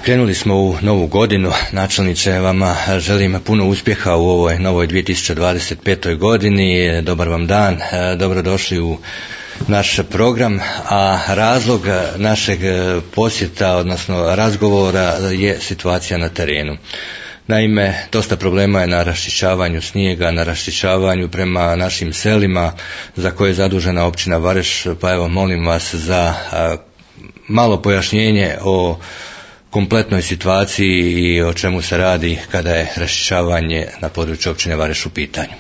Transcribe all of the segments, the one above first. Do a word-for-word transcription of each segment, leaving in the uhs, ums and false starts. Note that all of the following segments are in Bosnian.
Krenuli smo u novu godinu. Načelniče, vama želim puno uspjeha u ovoj novoj dvije tisuće dvadeset petoj godini. Dobar vam dan, dobrodošli u naš program, a razlog našeg posjeta, odnosno razgovora, je situacija na terenu. Naime, dosta problema je na raščišćavanju snijega, na raščišćavanju prema našim selima za koje je zadužena općina Vareš, pa evo molim vas za a, malo pojašnjenje o kompletnoj situaciji i o čemu se radi kada je raščišćavanje na području općine Vareš u pitanju.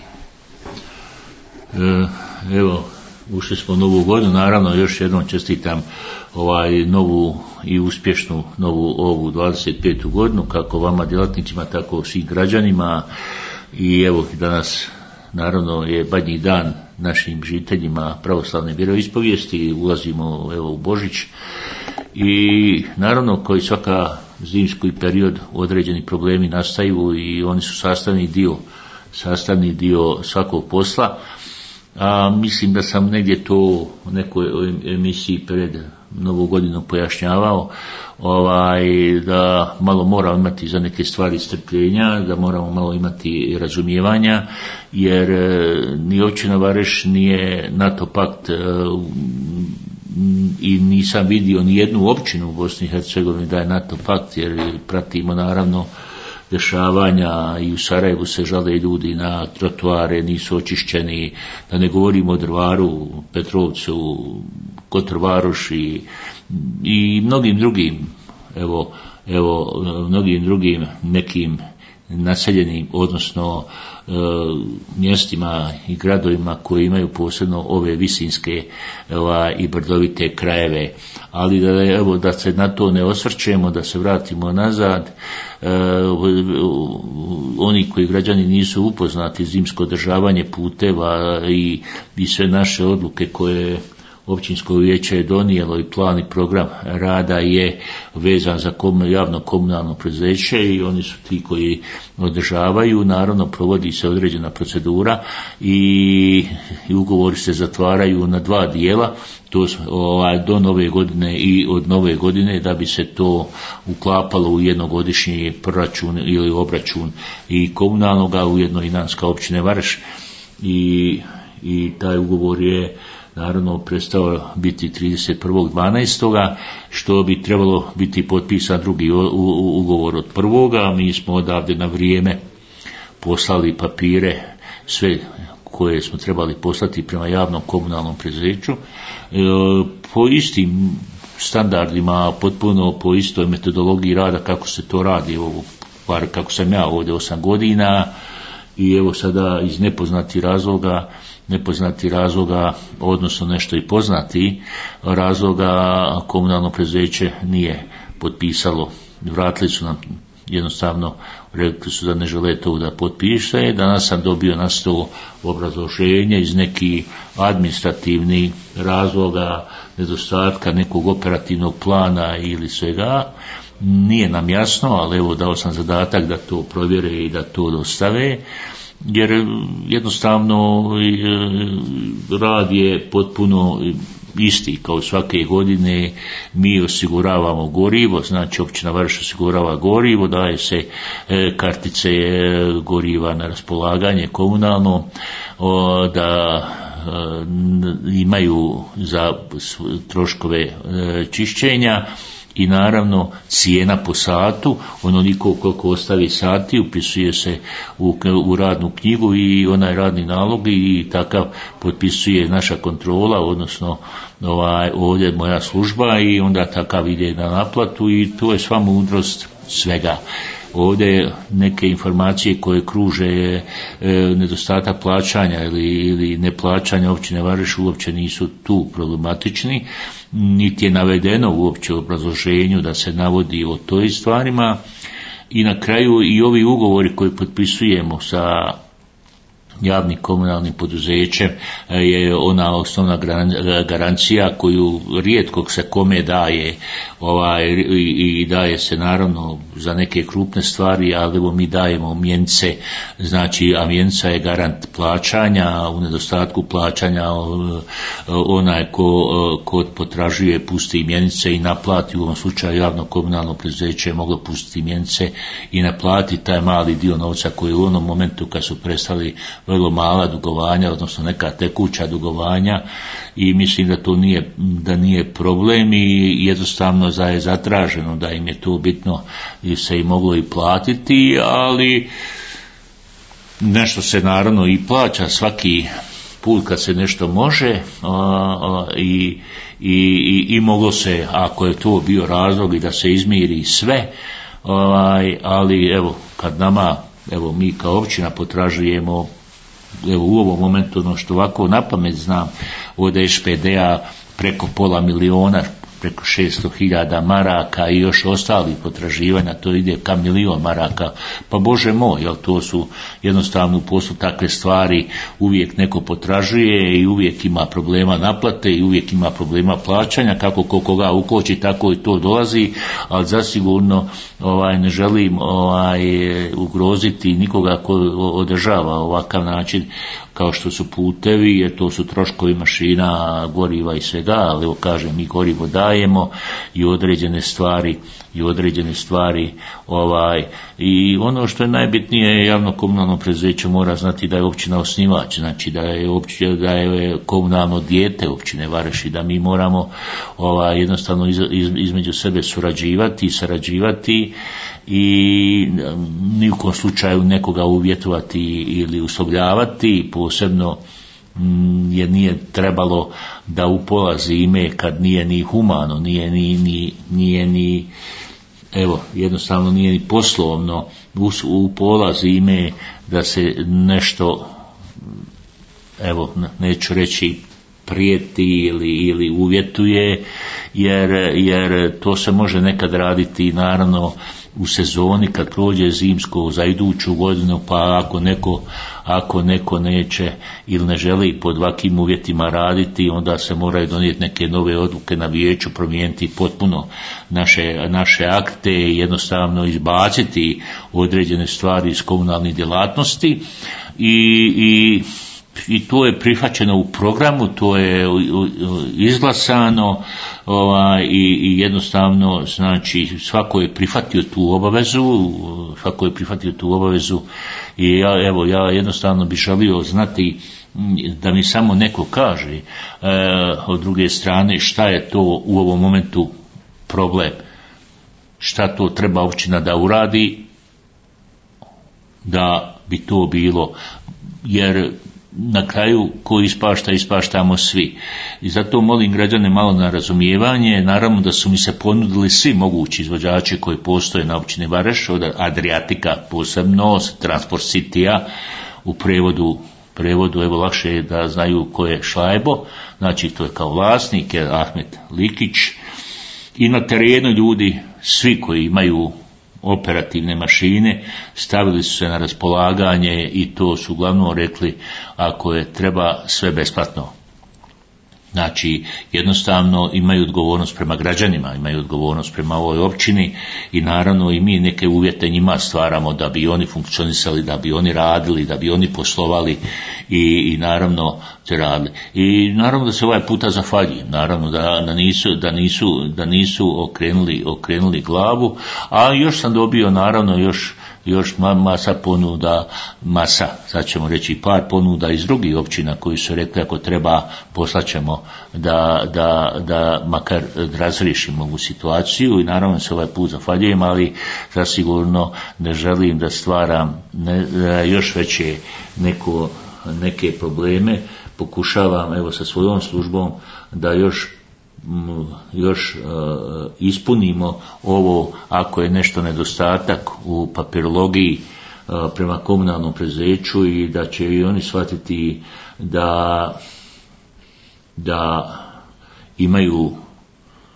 E, evo, ušli smo u novu godinu, naravno još jednom čestitam ovaj novu i uspješnu novu ovu dvadeset petu godinu, kako vama djelatnicima, tako svim građanima. I evo, danas naravno je badnji dan našim žiteljima pravoslavne vjeroispovijesti, ulazimo evo u Božić i naravno koji svaka zimski period određeni problemi nastaju i oni su sastavni dio sastavni dio svakog posla. A mislim da sam negdje to u nekoj emisiji pred novu godinu pojašnjavao, ovaj, da malo moramo imati za neke stvari strpljenja, da moramo malo imati razumijevanja, jer ni općina Vareš nije NATO pakt i nisam vidio ni jednu općinu u Bosni i Hercegovini da je NATO pakt, jer pratimo naravno dešavanja i u Sarajevu se žale ljudi na trotoare, nisu očišćeni, da ne govorimo o Drvaru, Petrovcu, Kotor-Varoši i mnogim drugim, evo, evo, mnogim drugim nekim naseljenim, odnosno e, mjestima i gradovima koji imaju posebno ove visinske ova, i brdovite krajeve. Ali da, evo, da se na to ne osvrćemo, da se vratimo nazad. E, oni koji građani nisu upoznati, zimsko održavanje puteva i, i sve naše odluke koje općinsko vijeće je donijelo i plan i program rada je vezan za javno komunalno preduzeće i oni su ti koji održavaju. Naravno provodi se određena procedura i, i ugovori se zatvaraju na dva dijela, to ovaj, do nove godine i od nove godine, da bi se to uklapalo u jednogodišnji proračun ili obračun i komunalnoga, ujedno i Nanska općine Vareš, i, i taj ugovor je naravno prestao biti trideset prvog dvanaestog što bi trebalo biti potpisan drugi ugovor od prvoga. Mi smo odavde na vrijeme poslali papire, sve koje smo trebali poslati prema javnom komunalnom preduzeću, po istim standardima, potpuno po istoj metodologiji rada kako se to radi, ovo, bar kako sam ja ovdje osam godina. I evo sada iz nepoznatih razloga, nepoznati razloga, odnosno nešto i poznati razloga, komunalno preduzeće nije potpisalo. Vratili su nam jednostavno, rekli su da ne žele to da potpiše. Danas sam dobio na stol obrazloženje iz nekih administrativnih razloga, nedostatka nekog operativnog plana ili svega. Nije nam jasno, ali evo dao sam zadatak da to provjere i da to dostave, jer jednostavno rad je potpuno isti kao svake godine. Mi osiguravamo gorivo, znači općina Vareš osigurava gorivo, daje se kartice goriva na raspolaganje komunalno, da imaju za troškove čišćenja. I naravno cijena po satu, onoliko koliko ostavi sati, upisuje se u, u radnu knjigu i onaj radni nalog i takav potpisuje naša kontrola, odnosno ovaj, ovdje moja služba, i onda takav ide na naplatu i to je sva mudrost svega. Ovdje neke informacije koje kruže je e, nedostatak plaćanja ili, ili neplaćanja općine Vareš uopće nisu tu problematični, niti je navedeno uopće u obrazloženju da se navodi o toj stvarima. I na kraju i ovi ugovori koji potpisujemo sa javnim komunalnim poduzećem je ona osnovna garancija koju rijetko se kome daje, ovaj, i, i daje se naravno za neke krupne stvari, ali evo mi dajemo mjenice, znači a mjenica je garant plaćanja, u nedostatku plaćanja onaj ko, ko potražuje pusti mjenice i naplati, u ovom slučaju javno komunalno poduzeće je moglo pustiti mjenice i naplatiti taj mali dio novca koji u onom momentu kad su prestali vrlo mala dugovanja, odnosno neka tekuća dugovanja, i mislim da to nije, da nije problem i jednostavno da je zatraženo da im je to bitno i se i moglo i platiti, ali nešto se naravno i plaća svaki put kad se nešto može, a, a, i, i, i moglo se, ako je to bio razlog, i da se izmiri sve, ovaj, ali evo kad nama, evo mi kao općina potražujemo, evo u ovom momentu, ono što ovako na pamet znam, od eš pe de-a preko pola miliona, preko šesto hiljada maraka i još ostalih potraživanja, to ide ka milion maraka, pa Bože moj, jel to su jednostavno u poslu takve stvari, uvijek neko potražuje i uvijek ima problema naplate i uvijek ima problema plaćanja, kako ko koga ukoči, tako i to dolazi, ali zasigurno ovaj, ne želim ovaj, ugroziti nikoga ko održava ovakav način kao što su putevi, jer to su troškovi mašina, goriva i svega, ali evo kažem, mi gorivo dajemo i određene stvari i određene stvari ovaj, i ono što je najbitnije, javno komunalno preduzeće mora znati da je općina osnivač, znači da je općina, da je komunalno dijete općine Vareš i da mi moramo ovaj, jednostavno iz, iz, između sebe surađivati i sarađivati i ni u kom slučaju nekoga uvjetovati ili uslovljavati, posebno jer nije trebalo da u pola zime, kad nije ni humano, nije ni, ni, nije ni evo, jednostavno nije ni poslovno u, u pola zime da se nešto, evo, neću reći prijeti ili, ili uvjetuje, jer, jer to se može nekad raditi naravno u sezoni kad prođe zimsko za iduću godinu, pa ako neko, ako neko neće ili ne želi pod ovakvim uvjetima raditi, onda se moraju donijeti neke nove odluke na vijeću, promijeniti potpuno naše, naše akte i jednostavno izbaciti određene stvari iz komunalnih djelatnosti i, i i to je prihvaćeno u programu, to je izglasano ovaj, i, i jednostavno znači svako je prihvatio tu obavezu, svako je prihvatio tu obavezu i ja, evo, ja jednostavno bih želio znati da mi samo neko kaže e, od druge strane šta je to u ovom momentu problem, šta to treba općina da uradi da bi to bilo, jer na kraju ko ispašta, ispaštamo svi. I zato molim građane malo na razumijevanje. Naravno da su mi se ponudili svi mogući izvođači koji postoje na općini Vareš, od Adriatika posebno, Transport City-a, u prevodu, prevodu evo lakše je da znaju ko je Šlajbo, znači to je kao vlasnik, je Ahmet Likić, i na terenu ljudi, svi koji imaju operativne mašine, stavili su se na raspolaganje i to su uglavnom rekli ako je treba sve besplatno. Znači jednostavno imaju odgovornost prema građanima, imaju odgovornost prema ovoj općini i naravno i mi neke uvjete njima stvaramo da bi oni funkcionisali, da bi oni radili, da bi oni poslovali i, i naravno te radili. I naravno da se ovaj puta zahvaljujem, naravno da, da, nisu, da, nisu, da nisu okrenuli, okrenuli glavu, a još sam dobio naravno još još masa ponuda, masa, sad ćemo reći par ponuda iz drugih općina koji su rekli ako treba poslaćemo da, da, da makar razriješimo ovu situaciju i naravno se ovaj put zahvaljujem, ali zasigurno ne želim da stvaram ne, da još veće neko, neke probleme, pokušavam evo sa svojom službom da još još uh, ispunimo ovo ako je nešto nedostatak u papirologiji uh, prema komunalnom preduzeću i da će i oni shvatiti da da imaju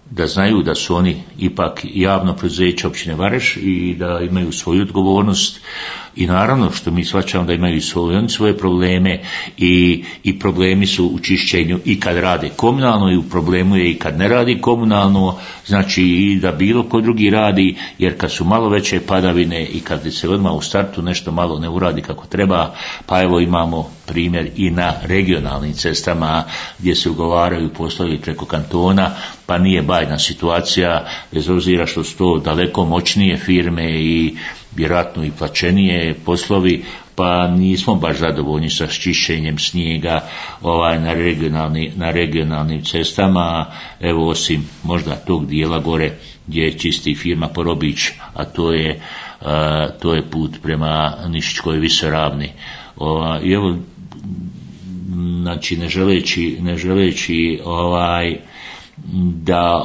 da znaju da su oni ipak javno preduzeće općine Vareš i da imaju svoju odgovornost i naravno što mi shvaćamo da imaju svoje, oni svoje probleme i, i problemi su u čišćenju i kad rade komunalno i u problemu je i kad ne radi komunalno, znači i da bilo ko drugi radi, jer kad su malo veće padavine i kad se odmah u startu nešto malo ne uradi kako treba, pa evo imamo primjer i na regionalnim cestama gdje se ugovaraju poslovi preko kantona, pa nije bajna situacija, bez obzira što su to daleko moćnije firme i vjerojatno i plaćenije poslovi, pa nismo baš zadovoljni sa čišćenjem snijega ovaj, na, regionalni, na regionalnim cestama, evo osim možda tog dijela gore gdje je čisti firma Porobić, a to je, a, to je put prema Nišićkoj Visoravni. Ova, I evo, znači ne želeći, ne želeći ovaj, da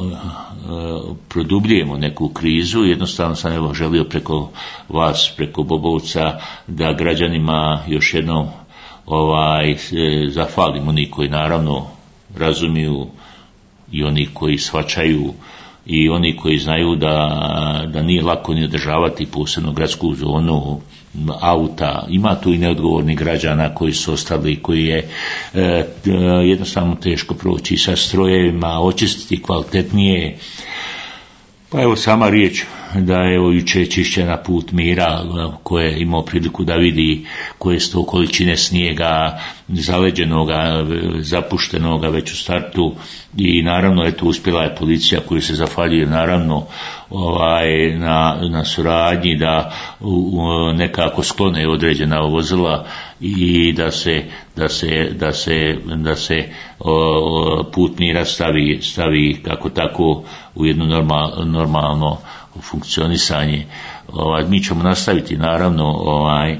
produbljujemo neku krizu, jednostavno sam evo želio preko vas, preko Bobovca, da građanima još jednom ovaj, zahvalim, oni koji naravno razumiju i oni koji shvaćaju i oni koji znaju da, da nije lako ni održavati posebno gradsku zonu auta, ima tu i neodgovornih građana koji su ostali, koji je e, jednostavno teško proći sa strojevima, očistiti kvalitetnije. Pa evo sama riječ da je evo jučer čišćena put Mira koje je imao priliku da vidi koje su to količine snijega zaleđenoga, zapuštenoga već u startu i naravno eto uspjela je policija koju se zahvaljuje naravno ovaj, na, na suradnji da u, nekako sklone određena vozila i da se, da se, da se, da se o, put Mira stavi, stavi kako tako u jedno normal, normalno funkcionisanje. Ovaj, mi ćemo nastaviti naravno ovaj,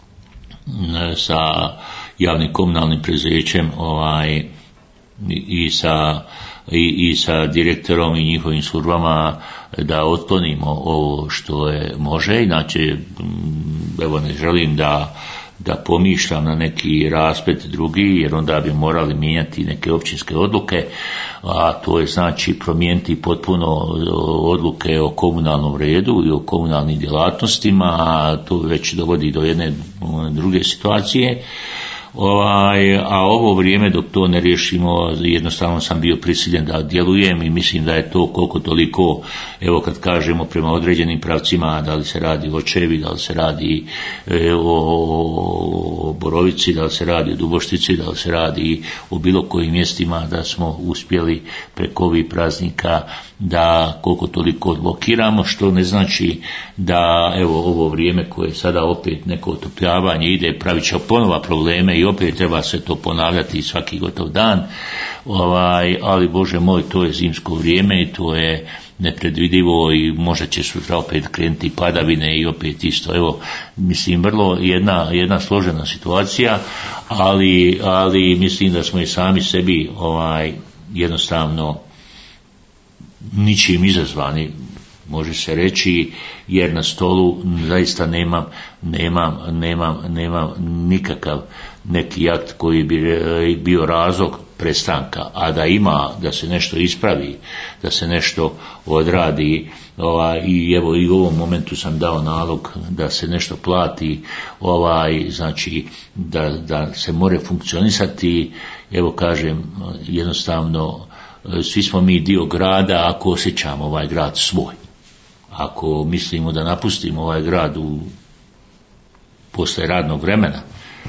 sa javnim komunalnim preduzećem ovaj, i sa I, i sa direktorom i njihovim službama da otklonimo ovo što je može, inače evo ne želim da da pomišljam na neki rasplet drugi, jer onda bi morali mijenjati neke općinske odluke, a to je znači promijeniti potpuno odluke o komunalnom redu i o komunalnim djelatnostima, a to već dovodi do jedne druge situacije. Ovaj, a ovo vrijeme dok to ne riješimo, jednostavno sam bio prisiljen da djelujem i mislim da je to koliko toliko, evo kad kažemo prema određenim pravcima, da li se radi o Očevi, da li se radi e, o, o Borovici, da li se radi o Duboštici, da li se radi o bilo kojim mjestima, da smo uspjeli preko ovih praznika da koliko toliko odblokiramo, što ne znači da evo ovo vrijeme koje sada opet neko otopljavanje ide, pravit će ponova probleme i opet treba se to ponavljati svaki gotov dan, ovaj, ali Bože moj, to je zimsko vrijeme i to je nepredvidivo i možda će sutra opet krenuti padavine i opet isto, evo, mislim vrlo jedna, jedna složena situacija, ali, ali mislim da smo i sami sebi ovaj, jednostavno ničim izazvani, može se reći, jer na stolu zaista nemam, nemam, nemam, nemam nikakav neki akt koji bi bio razlog prestanka, a da ima, da se nešto ispravi, da se nešto odradi, ovaj, i evo i u ovom momentu sam dao nalog da se nešto plati, ovaj, znači da, da se more funkcionisati, evo kažem, jednostavno svi smo mi dio grada ako osjećamo ovaj grad svoj. Ako mislimo da napustimo ovaj grad u posle radnog vremena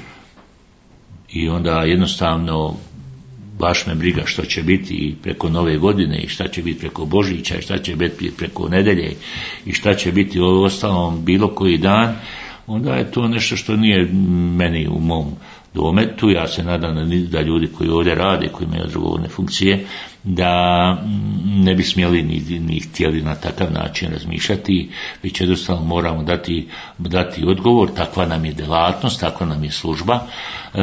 i onda jednostavno baš me briga što će biti preko nove godine i šta će biti preko Božića i šta će biti preko nedelje i šta će biti u ostalom bilo koji dan, onda je to nešto što nije meni u mom dometu. Ja se nadam da ljudi koji ovdje rade, koji imaju odgovorne funkcije, da ne bi smjeli ni, ni htjeli na takav način razmišljati, već jednostavno moramo dati, dati odgovor, takva nam je djelatnost, takva nam je služba. E,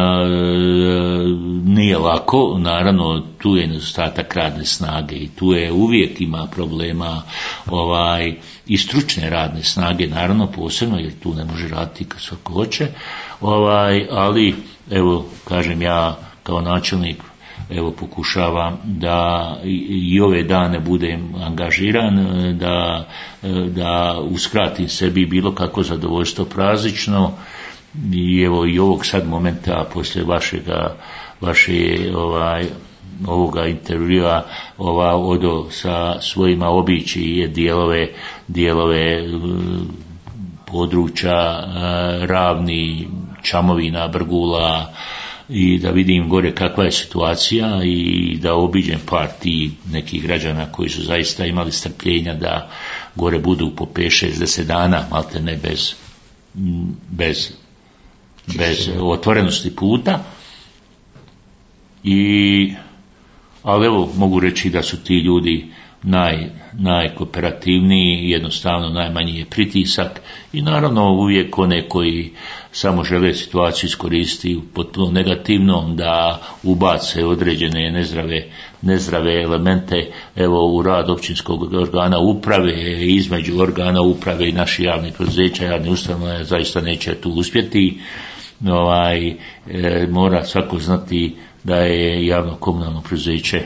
nije lako, naravno tu je nedostatak radne snage i tu je uvijek ima problema ovaj, i stručne radne snage, naravno posebno, jer tu ne može raditi kad svako hoće, ovaj, ali evo kažem ja kao načelnik evo pokušavam da i ove dane budem angažiran, da, da uskratim sebi bilo kako zadovoljstvo praznično i evo i ovog sad momenta poslije vašega, vaše ovaj, ovoga intervjua ova odo sa svojima obići je dijelove, dijelove područja Ravni, Čamovina, Brgula i da vidim gore kakva je situacija i da obiđem par tih nekih građana koji su zaista imali strpljenja da gore budu po pet šest deset dana, malte ne bez, bez, bez otvorenosti puta. I, ali evo mogu reći da su ti ljudi naj, najkooperativniji, jednostavno najmanji je pritisak i naravno uvijek one koji samo žele situaciju iskoristiti potpuno negativno da ubace određene nezdrave, nezdrave elemente evo u rad općinskog organa uprave, između organa uprave i naših javnih poduzeća, javnih ustanova zaista neće tu uspjeti. Ovaj, e, mora svako znati da je javno komunalno poduzeće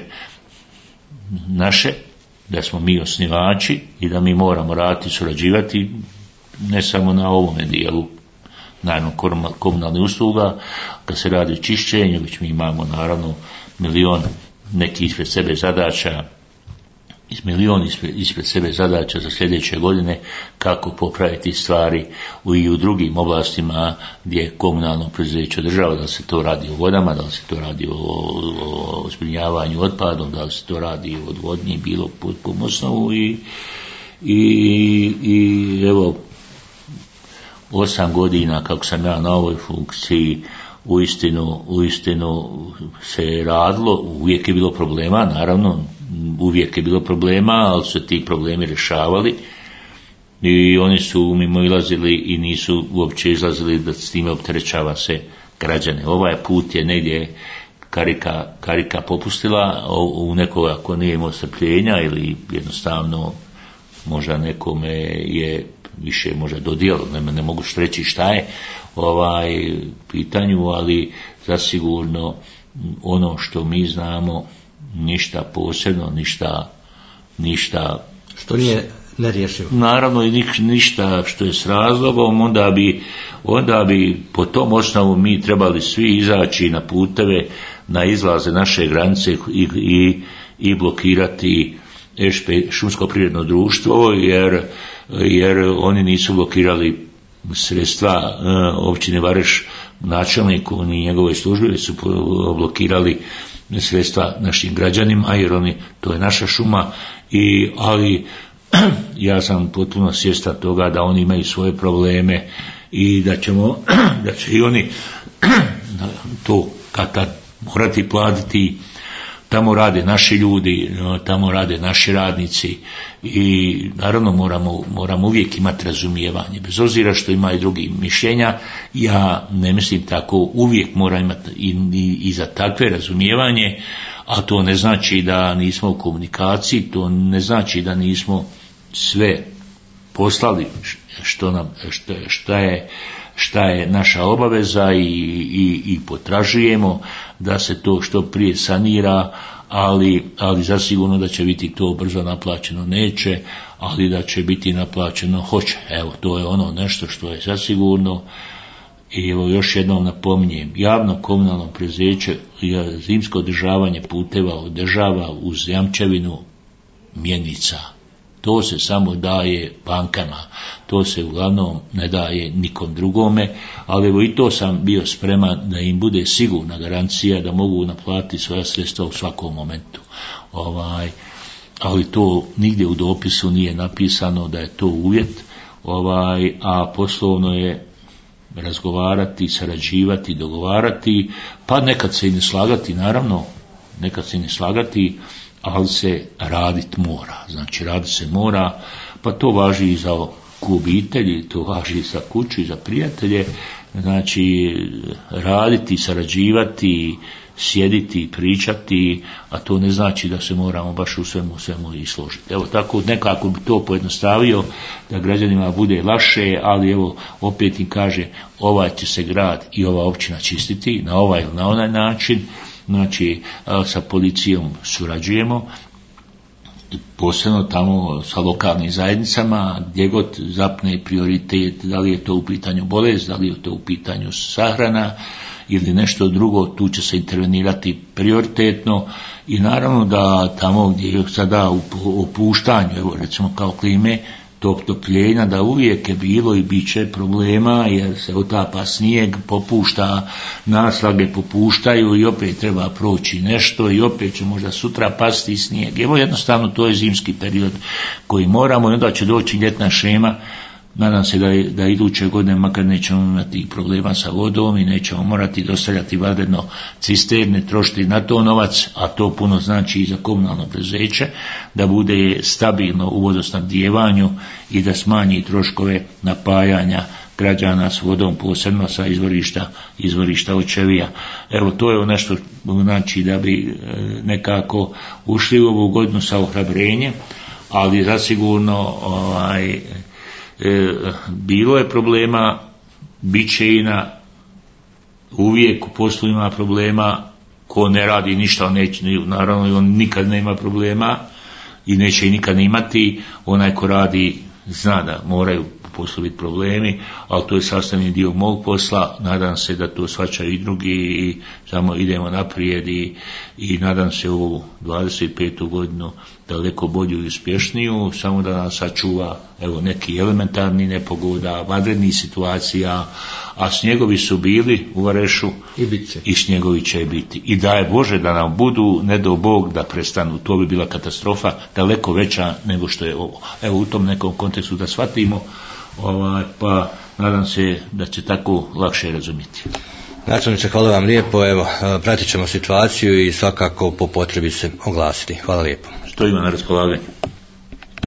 naše, da smo mi osnivači i da mi moramo raditi, surađivati ne samo na ovome dijelu naravno komunalnih usluga, kad se radi o čišćenju, već mi imamo naravno milion nekih ispred sebe zadaća, milion ispred, ispred sebe zadaća za sljedeće godine kako popraviti stvari u, i u drugim oblastima gdje komunalno poduzeće održava, da se to radi o vodama, da se to radi o, o zbrinjavanju otpadom, da se to radi o odvodnji, bilo po tom osnovu i, i, i evo osam godina kako sam ja na ovoj funkciji uistinu, uistinu se radilo, uvijek je bilo problema, naravno uvijek je bilo problema, ali su ti problemi rješavali i oni su mimo ilazili i nisu uopće izlazili da s time opterećava se građane. Ovaj put je negdje karika, karika popustila u nekoga ako nije imao strpljenja ili jednostavno možda nekome je više možda dodijelo, ne, ne mogu što reći šta je ovaj pitanju, ali zasigurno ono što mi znamo ništa posebno, ništa ništa što nije nerješivo. Naravno i ništa što je s razlogom, onda bi, onda bi po tom osnovu mi trebali svi izaći na puteve, na izlaze naše granice i, i, i blokirati Ešpe šumsko privredno društvo, jer, jer oni nisu blokirali sredstva općine Vareš načelniku ni njegove službe, su blokirali sredstva našim građanima, jer oni, to je naša šuma, i, ali ja sam potpuno svjestan toga da oni imaju svoje probleme i da ćemo, da će i oni to kad tad morati platiti. Tamo rade naši ljudi, tamo rade naši radnici i naravno moramo, moramo uvijek imati razumijevanje. Bez obzira što ima i drugi mišljenja, ja ne mislim tako, uvijek moram imati i, i, i za takve razumijevanje, a to ne znači da nismo u komunikaciji, to ne znači da nismo sve poslali što nam, što, šta je šta je naša obaveza i, i, i potražujemo da se to što prije sanira, ali, ali zasigurno da će biti to brzo naplaćeno neće, ali da će biti naplaćeno hoće. Evo, to je ono nešto što je zasigurno. I evo još jednom napominjem, javno komunalno preduzeće zimsko održavanje puteva održava uz jamčevinu mjenica. To se samo daje bankama, to se uglavnom ne daje nikom drugome, ali evo i to sam bio spreman da im bude sigurna garancija da mogu naplatiti svoja sredstva u svakom momentu. Ovaj, ali to nigdje u dopisu nije napisano da je to uvjet, ovaj, a poslovno je razgovarati, sarađivati, dogovarati, pa nekad se i ne slagati, naravno, nekad se i ne slagati, ali se radit mora, znači radit se mora, pa to važi i za obitelji, to važi i za kuću i za prijatelje, znači raditi, sarađivati, sjediti, pričati, a to ne znači da se moramo baš u svemu, svemu i složiti. Evo tako nekako bi to pojednostavio da građanima bude lakše, ali evo opet im kaže ovaj će se grad i ova općina čistiti na ovaj ili na onaj način, znači sa policijom surađujemo, posebno tamo sa lokalnim zajednicama, gdje god zapne prioritet, da li je to u pitanju bolest, da li je to u pitanju sahrana ili nešto drugo, tu će se intervenirati prioritetno. I naravno da tamo gdje je sada u opuštanju, evo recimo kao klime, tog topljenja, da uvijek je bilo i bit će problema jer se otapa snijeg, popušta, naslage popuštaju i opet treba proći nešto i opet će možda sutra pasti snijeg. Evo jednostavno to je zimski period koji moramo i onda će doći ljetna šema. Nadam se da, je, da iduće godine makar nećemo imati problema sa vodom i nećemo morati dostavljati vanredno cisterne, trošiti na to novac, a to puno znači i za komunalno preduzeće, da bude stabilno u vodosnabdijevanju i da smanji troškove napajanja građana s vodom, posebno sa izvorišta, izvorišta očevija. Evo to je nešto znači da bi nekako ušli u ovu godinu sa ohrabrenjem, ali zasigurno ovaj, E, bilo je problema, bit će i na uvijek u poslu ima problema, ko ne radi ništa, on neće, naravno on nikad nema problema i neće i nikad imati, onaj ko radi zna da moraju u poslu biti problemi, ali to je sastavni dio mog posla, nadam se da to shvaćaju i drugi i samo idemo naprijed i, i nadam se u ovu dvadeset petu godinu daleko bolju i uspješniju, samo da nas sačuva evo neki elementarni nepogoda, vanrednih situacija, a snjegovi su bili u Varešu i, bit će. I snjegovi će biti. I daj Bože da nam budu, ne do Bog da prestanu, to bi bila katastrofa daleko veća nego što je ovo. Evo u tom nekom kontekstu da shvatimo, ovaj, pa nadam se da će tako lakše razumjeti. Načelniče, hvala vam lijepo, evo, pratit ćemo situaciju i svakako po potrebi se oglasiti. Hvala lijepo. Što ima na raspolaganju.